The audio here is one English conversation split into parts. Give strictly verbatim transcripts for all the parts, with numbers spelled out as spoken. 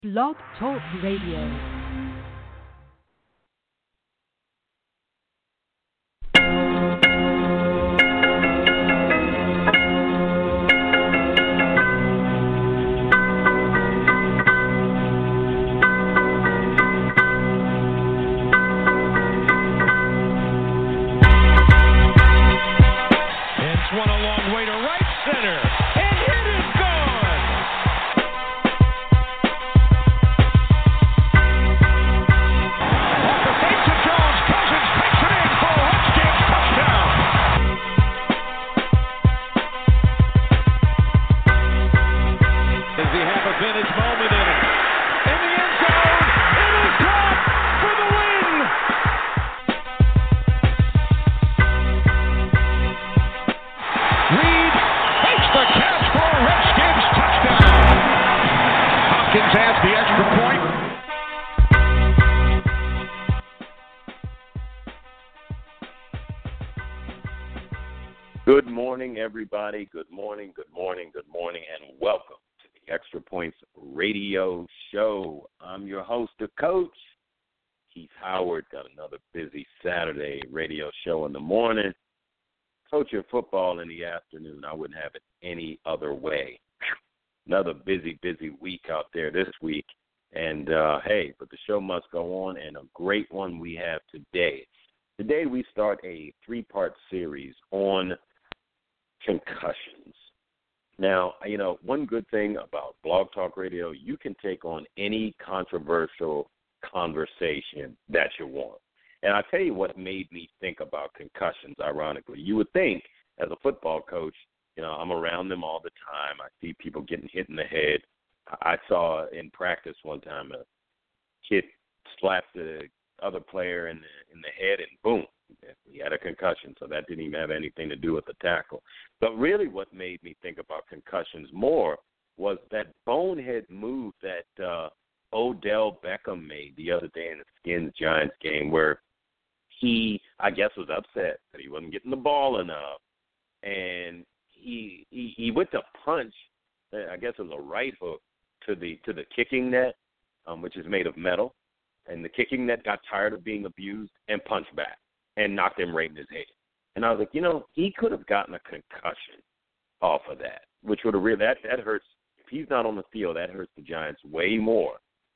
Blog Talk Radio. Good morning, everybody. Good morning, good morning, good morning, and welcome to the Extra Points Radio Show. I'm your host, the coach, Keith Howard. Got another busy Saturday radio show in the morning. Coaching football in the afternoon. I wouldn't have it any other way. Another busy, busy week out there this week. And, uh, hey, but the show must go on, and a great one we have today. Today we start a three-part series on concussions. Now, you know, one good thing about Blog Talk Radio, you can take on any controversial conversation that you want. And I'll tell you what made me think about concussions, ironically. You would think, as a football coach, you know, I'm around them all the time. I see people getting hit in the head. I saw in practice one time a kid slapped the other player in the, in the head, and boom, he had a concussion, so that didn't even have anything to do with the tackle. But really what made me think about concussions more was that bonehead move that uh, Odell Beckham made the other day in the Skins-Giants game where he, I guess, was upset that he wasn't getting the ball enough, and he he, he went to punch, I guess it was a right hook, to the, to the kicking net, um, which is made of metal, and the kicking net got tired of being abused and punched back and knocked him right in his head. And I was like, you know, he could have gotten a concussion off of that, which would have really, that, that hurts. If he's not on the field, that hurts the Giants way more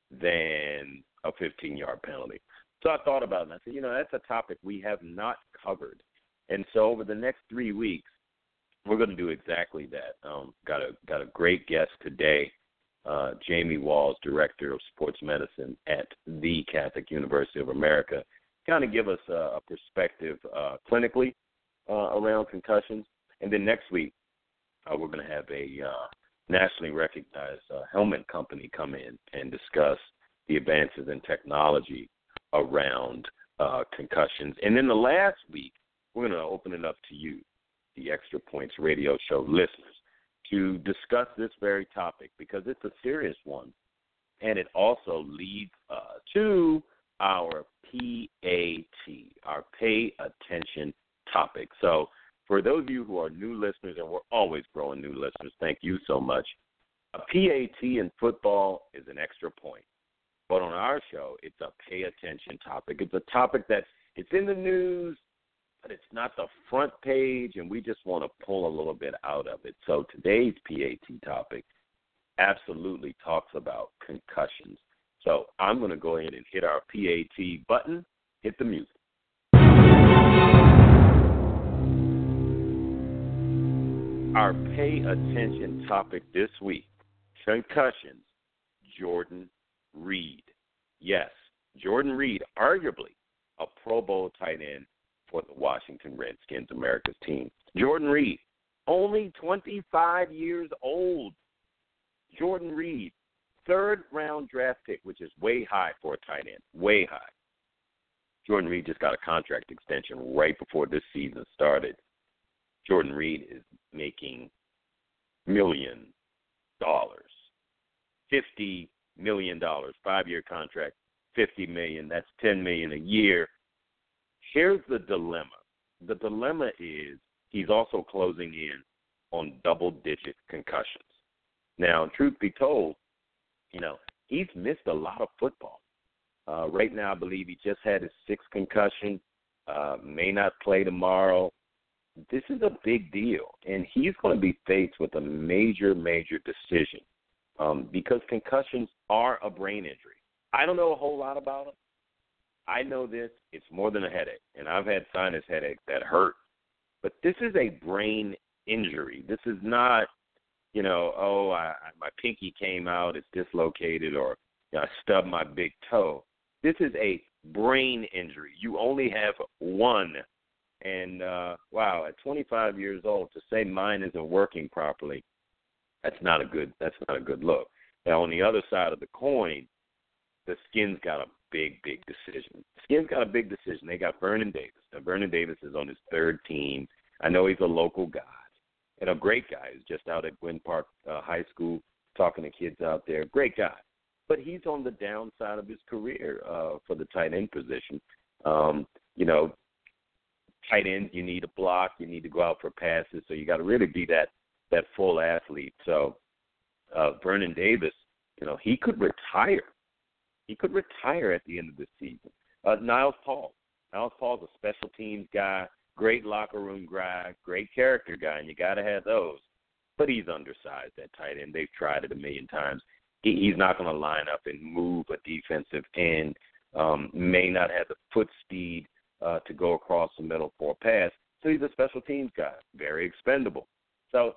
than a fifteen-yard penalty. So I thought about it, and I said, you know, that's a topic we have not covered. And so over the next three weeks, we're going to do exactly that. Um, got a got a great guest today, uh, Jamie Walls, Director of Sports Medicine at the Catholic University of America, kind of give us a, a perspective uh, clinically uh, around concussions. And then next week, uh, we're going to have a uh, nationally recognized uh, helmet company come in and discuss the advances in technology around uh, concussions. And then the last week, we're going to open it up to you, the Extra Points Radio Show listeners, to discuss this very topic because it's a serious one. And it also leads uh, to our P A T, our pay attention topic. So for those of you who are new listeners, and we're always growing new listeners, thank you so much. A P A T in football is an extra point. But on our show, it's a pay attention topic. It's a topic that it's in the news, but it's not the front page, and we just want to pull a little bit out of it. So today's P A T topic absolutely talks about concussions. So I'm going to go ahead and hit our P A T button, hit the music. Our pay attention topic this week, concussions, Jordan Reed. Yes, Jordan Reed, arguably a Pro Bowl tight end for the Washington Redskins, America's team. Jordan Reed, only twenty-five years old. Jordan Reed, third-round draft pick, which is way high for a tight end, way high. Jordan Reed just got a contract extension right before this season started. Jordan Reed is making million dollars, fifty million dollars, five-year contract, fifty million dollars, that's ten million dollars a year. Here's the dilemma. The dilemma is he's also closing in on double-digit concussions. Now, truth be told, you know, he's missed a lot of football. Uh, right now, I believe he just had his sixth concussion, uh, may not play tomorrow. This is a big deal, and he's going to be faced with a major, major decision um, because concussions are a brain injury. I don't know a whole lot about them. I know this. It's more than a headache, and I've had sinus headaches that hurt. But this is a brain injury. This is not, you know, oh, I, my pinky came out, it's dislocated, or you know, I stubbed my big toe. This is a brain injury. You only have one. And, uh, wow, at twenty-five years old, to say mine isn't working properly, that's not a good that's not a good look. Now, on the other side of the coin, the Skins got a big, big decision. The Skins got a big decision. They got Vernon Davis. Now, Vernon Davis is on his third team. I know he's a local guy and a great guy. He's just out at Gwynn Park uh, High School talking to kids out there. Great guy. But he's on the downside of his career uh, for the tight end position. Um, you know, tight ends, you need a block, you need to go out for passes, so you got to really be that that full athlete. So uh, Vernon Davis, you know, he could retire. He could retire at the end of the season. Uh, Niles Paul. Niles Paul's a special teams guy, great locker room guy, great character guy, and you got to have those. But he's undersized at tight end. They've tried it a million times. He, he's not going to line up and move a defensive end, um, may not have the foot speed Uh, to go across the middle for a pass. So he's a special teams guy, very expendable. So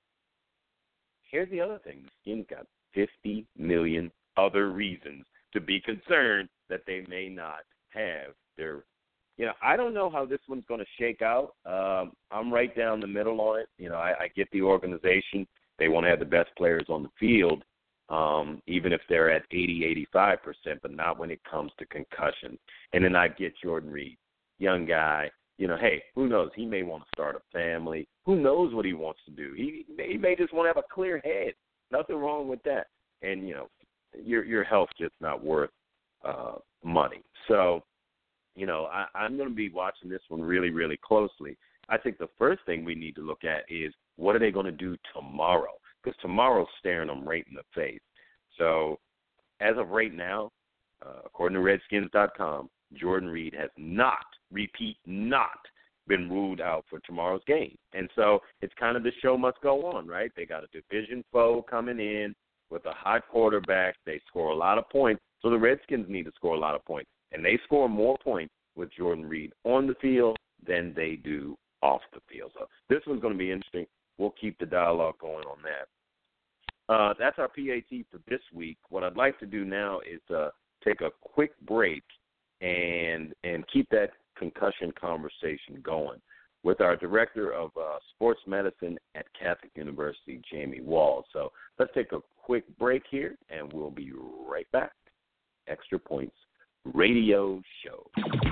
here's the other thing. The Skins got fifty million other reasons to be concerned that they may not have their, you know, I don't know how this one's going to shake out. Um, I'm right down the middle on it. You know, I, I get the organization. They want to have the best players on the field, um, even if they're at eighty, eighty-five percent, but not when it comes to concussion. And then I get Jordan Reed. Young guy, you know, hey, who knows? He may want to start a family. Who knows what he wants to do? He may, he may just want to have a clear head. Nothing wrong with that. And, you know, your your health's just not worth uh, money. So, you know, I, I'm going to be watching this one really, really closely. I think the first thing we need to look at is what are they going to do tomorrow? Because tomorrow's staring them right in the face. So as of right now, uh, according to Redskins dot com, Jordan Reed has not, repeat, not been ruled out for tomorrow's game. And so it's kind of the show must go on, right? They got a division foe coming in with a hot quarterback. They score a lot of points. So the Redskins need to score a lot of points. And they score more points with Jordan Reed on the field than they do off the field. So this one's going to be interesting. We'll keep the dialogue going on that. Uh, that's our P A T for this week. What I'd like to do now is uh, take a quick break and and keep that concussion conversation going with our director of uh, sports medicine at Catholic University, Jamie Walls. So let's take a quick break here, and we'll be right back. Extra Points Radio Show.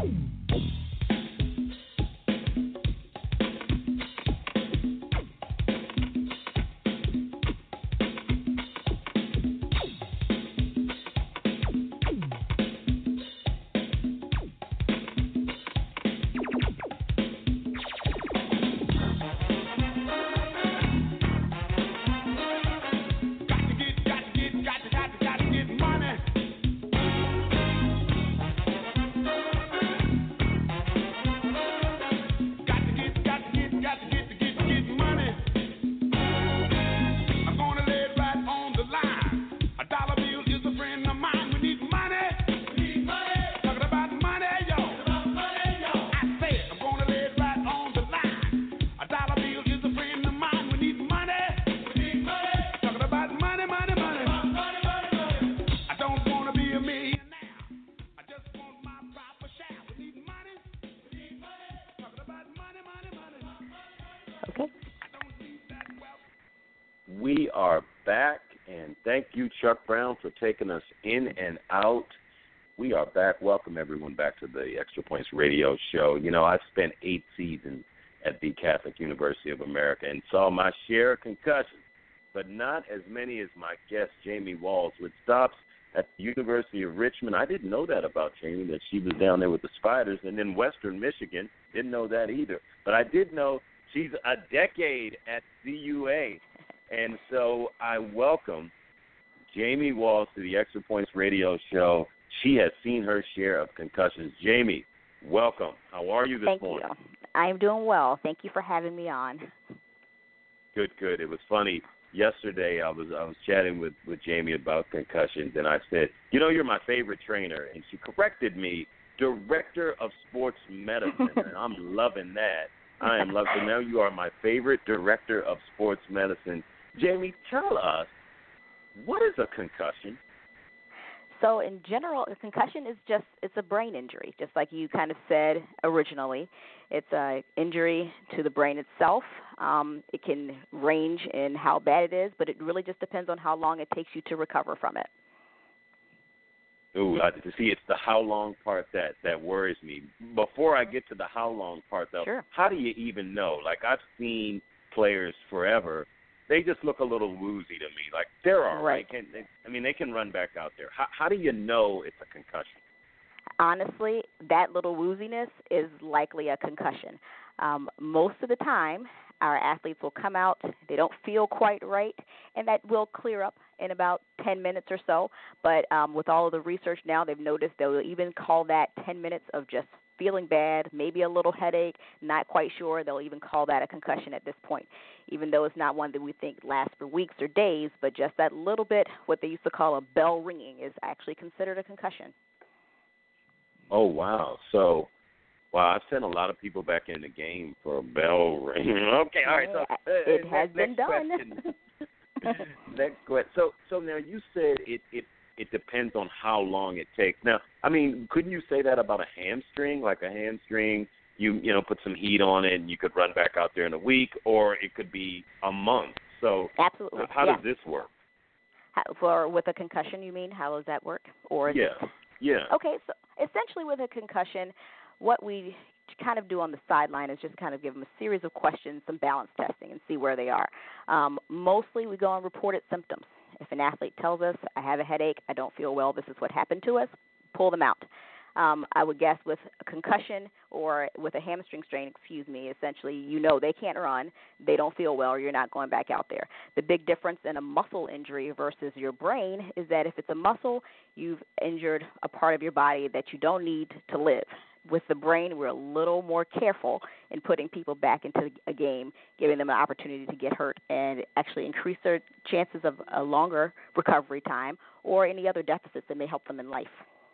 We are back, and thank you, Chuck Brown, for taking us in and out. We are back. Welcome, everyone, back to the Extra Points Radio Show. You know, I spent eight seasons at the Catholic University of America and saw my share of concussions, but not as many as my guest, Jamie Walls, with stops at the University of Richmond. I didn't know that about Jamie, that she was down there with the Spiders, and then Western Michigan. Didn't know that either. But I did know she's a decade at C U A. And so I welcome Jamie Walsh to the Extra Points Radio Show. She has seen her share of concussions. Jamie, welcome. How are you this Thank morning? Thank you. I'm doing well. Thank you for having me on. Good, good. It was funny. Yesterday, I was I was chatting with, with Jamie about concussions, and I said, you know, you're my favorite trainer. And she corrected me, director of sports medicine, and I'm loving that. I am loving it. Now you are my favorite director of sports medicine. Jamie, tell us, what is a concussion? So in general, a concussion is just, it's a brain injury, just like you kind of said originally. It's an injury to the brain itself. Um, it can range in how bad it is, but it really just depends on how long it takes you to recover from it. Ooh, I, see, it's the how long part that, that worries me. Before I get to the how long part, though, sure. How do you even know? Like, I've seen players forever. They just look a little woozy to me. Like, they're all right. right. Can, they, I mean, they can run back out there. How, how do you know it's a concussion? Honestly, that little wooziness is likely a concussion. Um, most of the time, our athletes will come out, they don't feel quite right, and that will clear up in about ten minutes or so. But um, with all of the research now, they've noticed they'll even call that ten minutes of just feeling bad, maybe a little headache, not quite sure. They'll even call that a concussion at this point, even though it's not one that we think lasts for weeks or days, but just that little bit, what they used to call a bell ringing, is actually considered a concussion. Oh, wow. So, wow, I've sent a lot of people back in the game for a bell ring. Okay, all right. So, uh, it next, has been done. Next question. So, so now you said it, it it depends on how long it takes. Now, I mean, couldn't you say that about a hamstring? Like a hamstring, you you know, put some heat on it and you could run back out there in a week, or it could be a month. So, absolutely. Uh, how yeah. does this work? How, for with a concussion, you mean? How does that work? Or is yeah, it... yeah. Okay, so essentially with a concussion, what we kind of do on the sideline is just kind of give them a series of questions, some balance testing, and see where they are. Um, mostly we go on reported symptoms. If an athlete tells us, I have a headache, I don't feel well, this is what happened to us, pull them out. Um, I would guess with a concussion or with a hamstring strain, excuse me, essentially you know they can't run, they don't feel well, or you're not going back out there. The big difference in a muscle injury versus your brain is that if it's a muscle, you've injured a part of your body that you don't need to live. With the brain, we're a little more careful in putting people back into a game, giving them an opportunity to get hurt and actually increase their chances of a longer recovery time or any other deficits that may help them in life.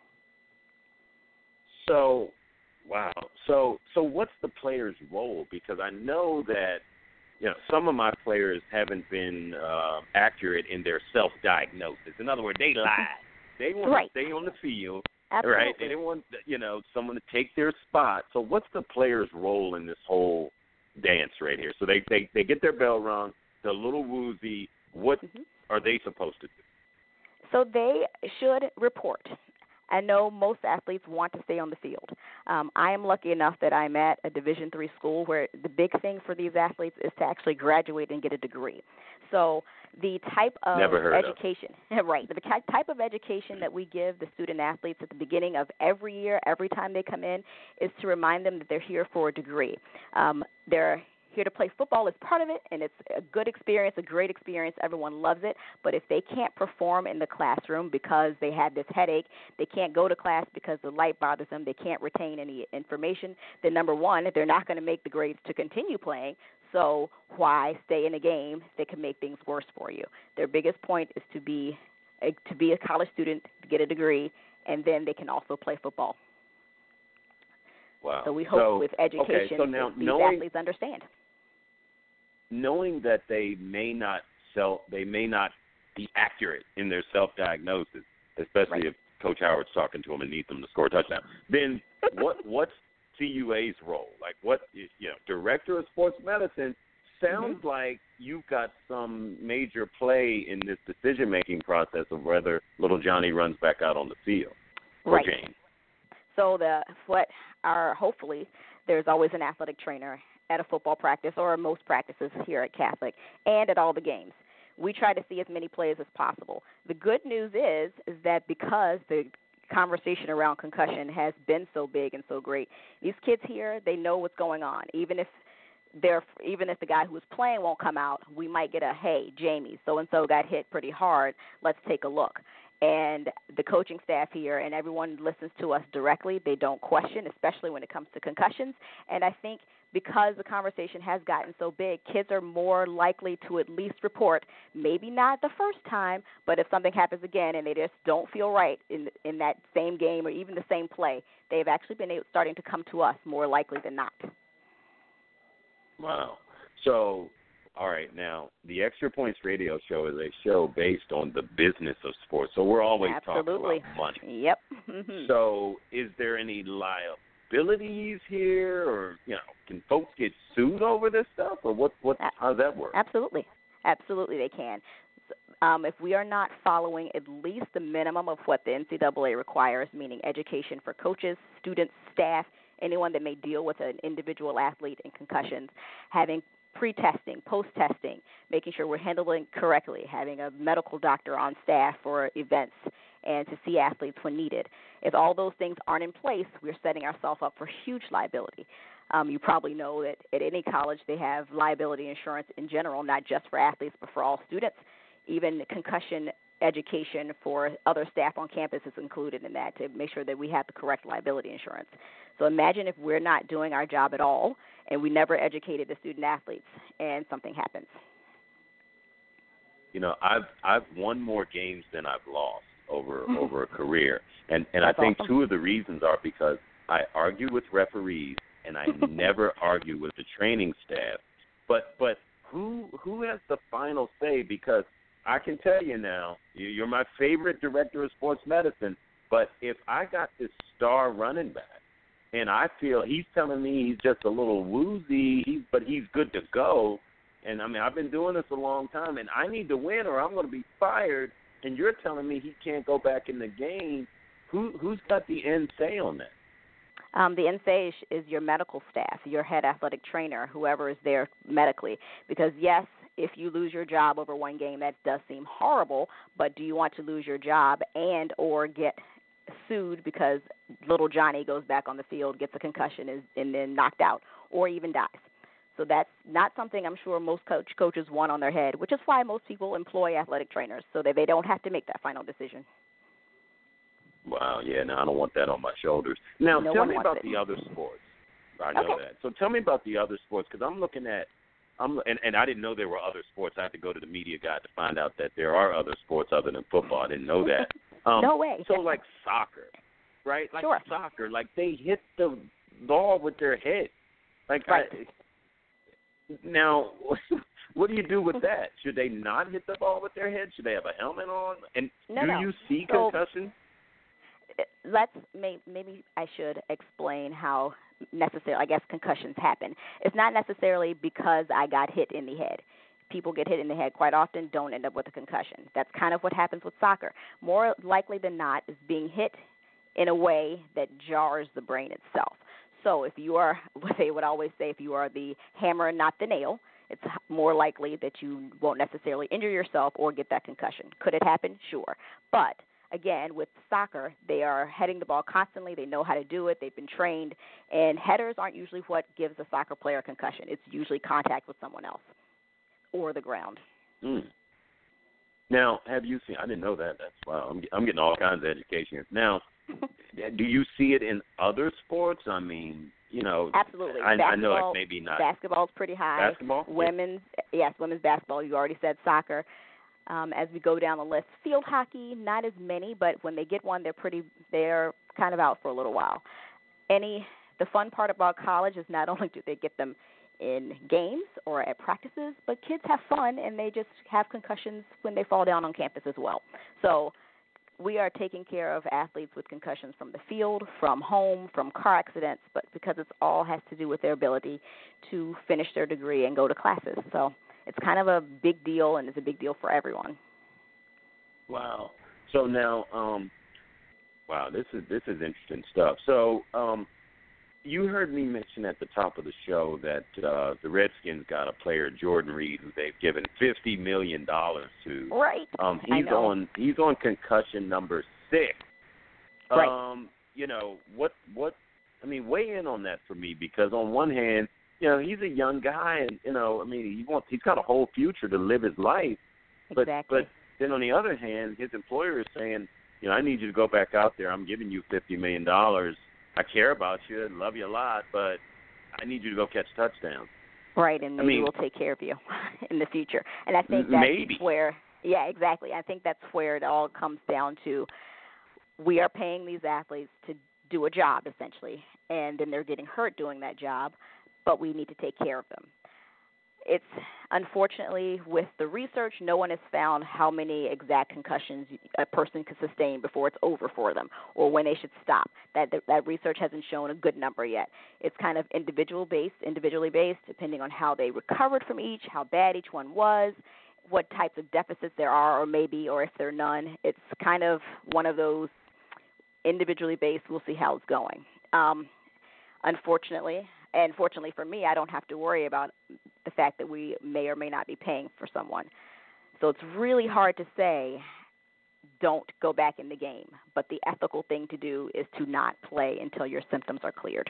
So, wow. So, so what's the player's role? Because I know that, you know, some of my players haven't been uh, accurate in their self-diagnosis. In other words, they lie. They want right. to stay on the field. Absolutely. Right, they didn't want, you know, someone to take their spot. So what's the player's role in this whole dance right here? So they they, they get their bell rung, they're a little woozy. What mm-hmm. are they supposed to do? So they should report. I know most athletes want to stay on the field. Um, I am lucky enough that I'm at a Division three school where the big thing for these athletes is to actually graduate and get a degree. So the type of education, of. right, the type of education that we give the student athletes at the beginning of every year, every time they come in, is to remind them that they're here for a degree. Um, they're here to play football is part of it, and it's a good experience, a great experience. Everyone loves it. But if they can't perform in the classroom because they had this headache, they can't go to class because the light bothers them, they can't retain any information, then number one, they're not going to make the grades to continue playing. So why stay in a game that can make things worse for you? Their biggest point is to be a, to be a college student, to get a degree, and then they can also play football. Wow. So we hope so, with education okay, so now these knowing, athletes understand. Knowing that they may not self, they may not be accurate in their self-diagnosis, especially right. if Coach Howard's talking to them and needs them to score a touchdown. Then what? What's C U A's role? Like, what? You know, director of sports medicine. Sounds mm-hmm. like you've got some major play in this decision-making process of whether little Johnny runs back out on the field or right. Jane. So the what are hopefully there's always an athletic trainer at a football practice or most practices here at Catholic and at all the games. We try to see as many players as possible. The good news is is that because the conversation around concussion has been so big and so great, these kids here, they know what's going on. Even if there, even if the guy who was playing won't come out, we might get a, hey, Jamie, so-and-so got hit pretty hard. Let's take a look. And the coaching staff here and everyone listens to us directly. They don't question, especially when it comes to concussions. And I think because the conversation has gotten so big, kids are more likely to at least report, maybe not the first time, but if something happens again and they just don't feel right in in that same game or even the same play, they've actually been able, starting to come to us more likely than not. Wow. So, all right, now, the Extra Points Radio Show is a show based on the business of sports, so we're always Absolutely. talking about money. Yep. So is there any liabilities here, or, you know, can folks get sued over this stuff, or what? What? How does that work? Absolutely. Absolutely they can. Um, if we are not following at least the minimum of what the N C double A requires, meaning education for coaches, students, staff, anyone that may deal with an individual athlete and concussions, having pre-testing, post-testing, making sure we're handling correctly, having a medical doctor on staff for events and to see athletes when needed. If all those things aren't in place, we're setting ourselves up for huge liability. Um, you probably know that at any college they have liability insurance in general, not just for athletes but for all students. Even concussion education for other staff on campus is included in that to make sure that we have the correct liability insurance. So imagine if we're not doing our job at all and we never educated the student athletes and something happens. You know, I've I've won more games than I've lost over over a career, and and That's I think awesome. two of the reasons are because I argue with referees and I never argue with the training staff. But but who who has the final say? Because I can tell you now, you're my favorite director of sports medicine, but if I got this star running back and I feel he's telling me he's just a little woozy, he's, but he's good to go, and, I mean, I've been doing this a long time, and I need to win or I'm going to be fired, and you're telling me he can't go back in the game, who, who's got the end say on that? Um, the N C A A is your medical staff, your head athletic trainer, whoever is there medically. Because, yes, if you lose your job over one game, that does seem horrible, but do you want to lose your job and or get sued because little Johnny goes back on the field, gets a concussion, is, and then knocked out, or even dies? So that's not something I'm sure most coach coaches want on their head, which is why most people employ athletic trainers, so that they don't have to make that final decision. Wow, yeah, no, I don't want that on my shoulders. Now, no tell me about it. the other sports. I know okay. that. So tell me about the other sports, because I'm looking at, I'm and, and I didn't know there were other sports. I had to go to the media guide to find out that there are other sports other than football. I didn't know that. Um, no way. So like soccer, right? Like sure. soccer, like they hit the ball with their head. Like right. I, now, what do you do with that? Should they not hit the ball with their head? Should they have a helmet on? And no, do no. you see so, concussions? Let's maybe I should explain how necessarily I guess concussions happen. It's not necessarily because I got hit in the head. People get hit in the head quite often, don't end up with a concussion. That's kind of what happens with soccer. More likely than not, is being hit in a way that jars the brain itself. So if you are, what they would always say, if you are the hammer and not the nail, it's more likely that you won't necessarily injure yourself or get that concussion. Could it happen? Sure. But again, with soccer, they are heading the ball constantly. They know how to do it. They've been trained. And headers aren't usually what gives a soccer player a concussion. It's usually contact with someone else or the ground. Mm. Now, have you seen – I didn't know that. That's wow. I'm, I'm getting all kinds of education here. Now, do you see it in other sports? I mean, you know. Absolutely. I, I know basketball, like maybe not. Basketball's pretty high. Basketball? Women's, yes, women's basketball. You already said soccer. Um, as we go down the list, field hockey, not as many, but when they get one, they're pretty. They're kind of out for a little while. Any the fun part about college is not only do they get them in games or at practices, but kids have fun and they just have concussions when they fall down on campus as well. So we are taking care of athletes with concussions from the field, from home, from car accidents, but because it's all has to do with their ability to finish their degree and go to classes. So it's kind of a big deal, and it's a big deal for everyone. Wow. So now, um, wow, this is this is interesting stuff. So um, you heard me mention at the top of the show that uh, the Redskins got a player, Jordan Reed, who they've given fifty million dollars to. Right. Um, I he's know. on he's on concussion number six. Right. Um, you know what what I mean? Weigh in on that for me, because on one hand, you know, he's a young guy, and you know, I mean, he wants he's got a whole future to live his life. But Exactly. but then on the other hand, his employer is saying, you know, I need you to go back out there. I'm giving you fifty million dollars. I care about you, love you a lot, but I need you to go catch touchdowns. Right, and maybe I mean, we'll take care of you in the future. And I think that's maybe. where, yeah, exactly. I think that's where it all comes down to. We are paying these athletes to do a job, essentially, and then they're getting hurt doing that job, but we need to take care of them. It's, unfortunately, with the research, no one has found how many exact concussions a person can sustain before it's over for them or when they should stop. That, that, that research hasn't shown a good number yet. It's kind of individual-based, individually based, depending on how they recovered from each, how bad each one was, what types of deficits there are or maybe, or if there are none. It's kind of one of those individually based, we'll see how it's going. Um, unfortunately, and fortunately for me, I don't have to worry about the fact that we may or may not be paying for someone. So it's really hard to say, don't go back in the game. But the ethical thing to do is to not play until your symptoms are cleared.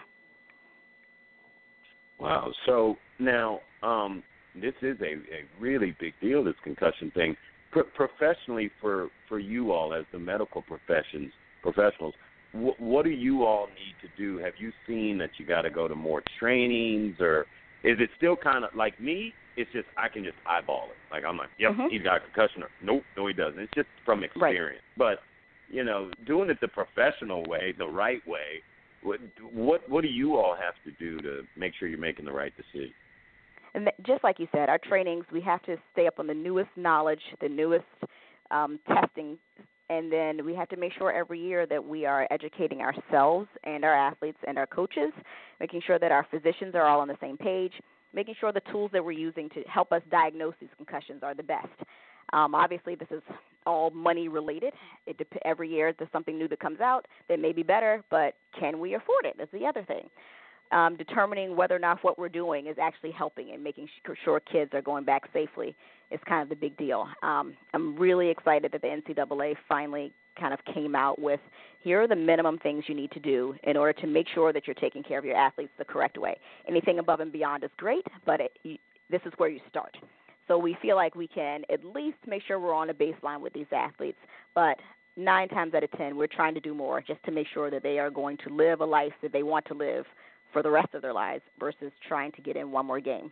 Wow. So now um, this is a, a really big deal, this concussion thing. Pro- professionally, for, for you all as the medical professions professionals, wh- what do you all need to do? Have you seen that you got to go to more trainings, or is it still kind of like me? It's just I can just eyeball it. Like I'm like, yep, Mm-hmm. he's got a concussion. Or, nope, no, he doesn't. It's just from experience. Right. But you know, doing it the professional way, the right way. What what what do you all have to do to make sure you're making the right decision? And just like you said, our trainings, we have to stay up on the newest knowledge, the newest um, testing. And then we have to make sure every year that we are educating ourselves and our athletes and our coaches, making sure that our physicians are all on the same page, making sure the tools that we're using to help us diagnose these concussions are the best. Um, obviously, this is all money related. It dep- every year there's something new that comes out that may be better, but can we afford it? That's the other thing. Um, determining whether or not what we're doing is actually helping and making sure kids are going back safely is kind of the big deal. Um, I'm really excited that the N C double A finally kind of came out with, here are the minimum things you need to do in order to make sure that you're taking care of your athletes the correct way. Anything above and beyond is great, but it, you, this is where you start. So we feel like we can at least make sure we're on a baseline with these athletes, but nine times out of ten, we're trying to do more just to make sure that they are going to live a life that they want to live for the rest of their lives versus trying to get in one more game.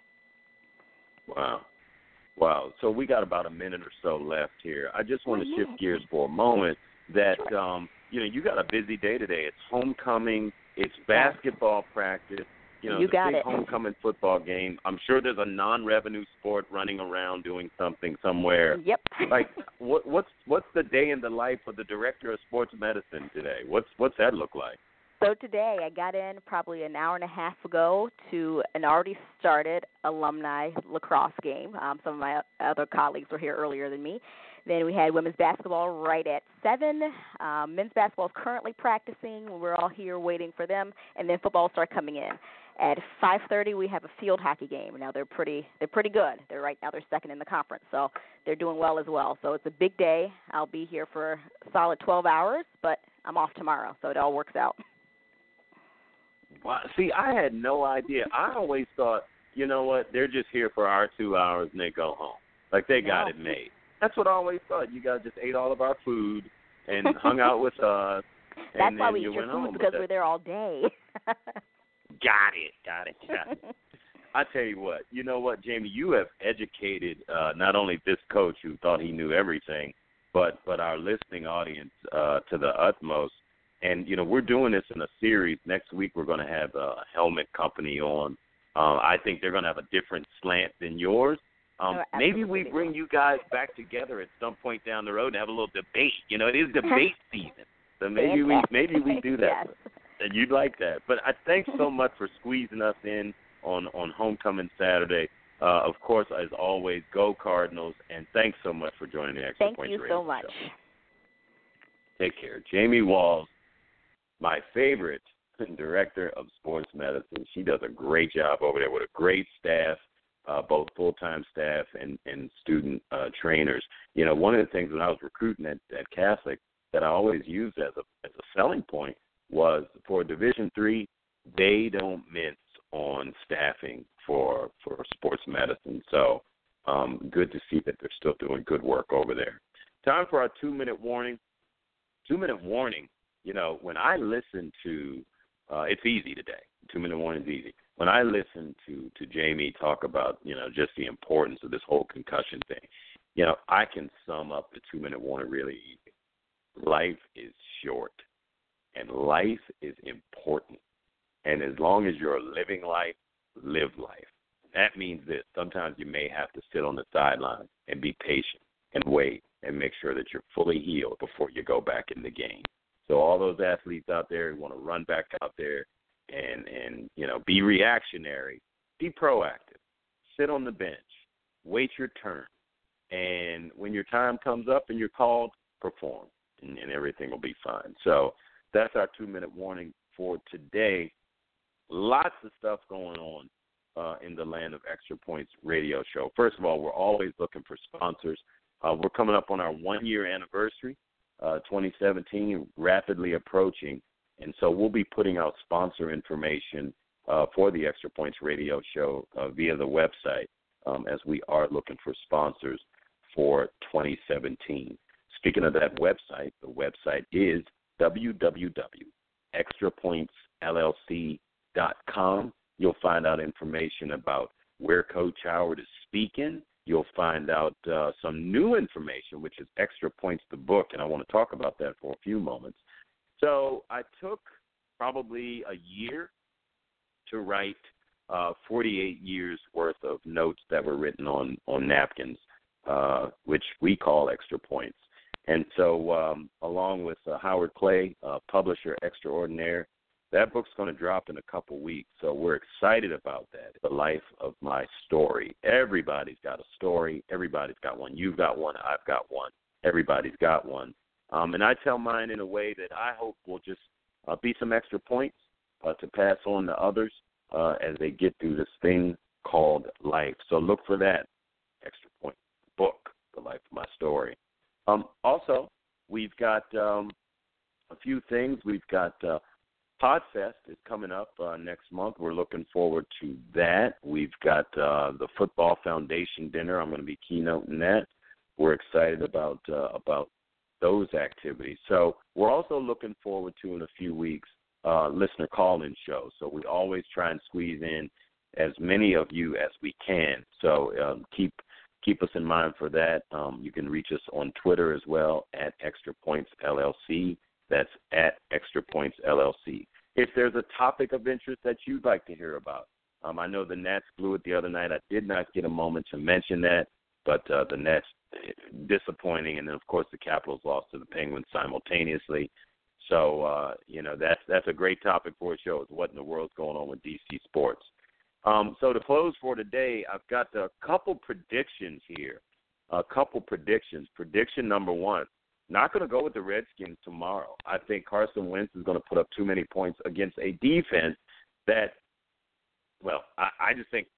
Wow. Wow. So we got about a minute or so left here. I just want to oh, shift yeah. gears for a moment that, Sure. um, you know, you got a busy day today. It's homecoming. It's basketball practice. You know, You the got big it. homecoming football game. I'm sure there's a non-revenue sport running around doing something somewhere. Yep. Like, what, what's what's the day in the life of the director of sports medicine today? What's what's that look like? So today I got in probably an hour and a half ago to an already started alumni lacrosse game. Um, some of my other colleagues were here earlier than me. Then we had women's basketball right at seven. Um, men's basketball is currently practicing. We're all here waiting for them. And then football will start coming in. At five thirty, we have a field hockey game. Now they're pretty they're pretty good. They're right now they're second in the conference, so they're doing well as well. So it's a big day. I'll be here for a solid twelve hours, but I'm off tomorrow, so it all works out. Well, see, I had no idea. I always thought, you know what, they're just here for our two hours and they go home. Like they got No. it made. That's what I always thought. You guys just ate all of our food and hung out with us. That's and why then we you eat your went food, home. because But we're there all day. Got it, got it, got it. I tell you what, you know what, Jamie, you have educated uh, not only this coach who thought he knew everything, but but our listening audience uh, to the utmost. And, you know, we're doing this in a series. Next week we're going to have a helmet company on. Uh, I think they're going to have a different slant than yours. Um, Oh, maybe we absolutely. bring you guys back together at some point down the road and have a little debate. You know, it is debate season. So maybe we maybe we do that. Yes. And you'd like that. But I thanks so much for squeezing us in on, on Homecoming Saturday. Uh, of course, as always, go Cardinals, and thanks so much for joining the Extra Thank Points you Radio so much. Show. Take care. Jamie Walls, my favorite director of sports medicine. She does a great job over there with a great staff, uh, both full-time staff and, and student uh, trainers. You know, one of the things when I was recruiting at, at Catholic that I always used as a as a selling point was for Division three, they don't mince on staffing for for sports medicine. So um, good to see that they're still doing good work over there. Time for our two-minute warning. Two-minute warning, you know, when I listen to, uh, it's easy today. Two-minute warning is easy. When I listen to, to Jamie talk about, you know, just the importance of this whole concussion thing, you know, I can sum up the two-minute warning really easy. Life is short, and life is important. And as long as you're living life, live life. That means this. Sometimes you may have to sit on the sidelines and be patient and wait and make sure that you're fully healed before you go back in the game. So all those athletes out there who want to run back out there and, and you know, be reactionary, be proactive. Sit on the bench. Wait your turn. And when your time comes up and you're called, perform, and, and everything will be fine. So that's our two-minute warning for today. Lots of stuff going on uh, in the Land of Extra Points radio show. First of all, we're always looking for sponsors. Uh, we're coming up on our one-year anniversary, uh, twenty seventeen, rapidly approaching. And so we'll be putting out sponsor information uh, for the Extra Points radio show uh, via the website um, as we are looking for sponsors for twenty seventeen. Speaking of that website, the website is w w w dot extra points l l c dot com. You'll find out information about where Coach Howard is speaking. You'll find out uh, some new information, which is Extra Points the book, and I want to talk about that for a few moments. So I took probably a year to write uh, forty-eight years worth of notes that were written on, on napkins, uh, which we call Extra Points. And so um, along with uh, Howard Clay, uh, publisher extraordinaire, that book's going to drop in a couple weeks, so we're excited about that. The life of my story. Everybody's got a story. Everybody's got one. You've got one. I've got one. Everybody's got one. Um, and I tell mine in a way that I hope will just uh, be some extra points uh, to pass on to others uh, as they get through this thing called life. So look for that Extra Point book, The Life of My Story. Um, also, we've got um, a few things. We've got uh, Podfest is coming up uh, next month. We're looking forward to that. We've got uh, the Football Foundation dinner. I'm going to be keynoting that. We're excited about uh, about those activities. So we're also looking forward to, in a few weeks, uh, listener call-in shows. So we always try and squeeze in as many of you as we can. So um, keep keep us in mind for that. Um, you can reach us on Twitter as well, at Extra Points L L C. That's at Extra Points L L C. If there's a topic of interest that you'd like to hear about, um, I know the Nats blew it the other night. I did not get a moment to mention that, but uh, the Nats, disappointing, and then, of course, the Capitals lost to the Penguins simultaneously. So, uh, you know, that's that's a great topic for a show, is what in the world's going on with D C sports. Um, so to close for today, I've got a couple predictions here, a couple predictions. Prediction number one. Not going to go with the Redskins tomorrow. I think Carson Wentz is going to put up too many points against a defense that, well, I, I just think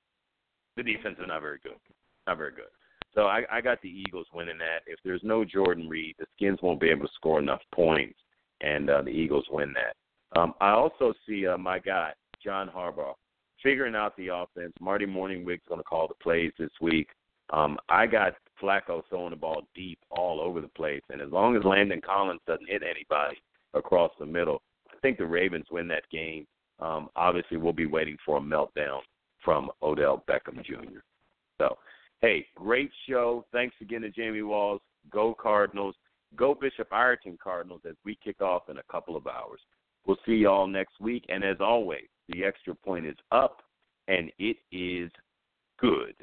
the defense is not very good. Not very good. So I, I got the Eagles winning that. If there's no Jordan Reed, the Skins won't be able to score enough points, and uh, the Eagles win that. Um, I also see uh, my guy, John Harbaugh, figuring out the offense. Marty Morningwig's going to call the plays this week. Um, I got Flacco throwing the ball deep all over the place, and as long as Landon Collins doesn't hit anybody across the middle, I think the Ravens win that game. Um, obviously, we'll be waiting for a meltdown from Odell Beckham Junior So, hey, great show. Thanks again to Jamie Walls. Go Cardinals. Go Bishop Ireton Cardinals as we kick off in a couple of hours. We'll see you all next week, and as always, the Extra Point is up, and it is good.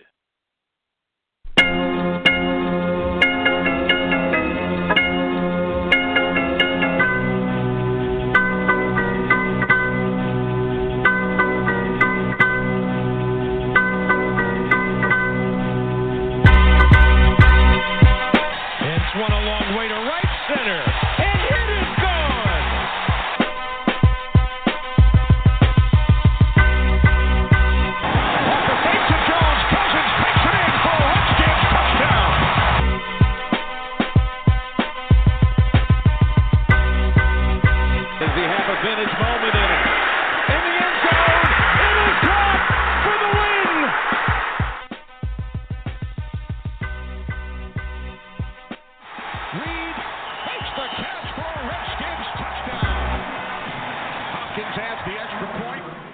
One a long way to right center, and it is gone. Walker fakes to Jones. Cousins takes it in for a Redskins touchdown. Does he have a vintage moment in it? In the end zone, it Hopkins has the extra point.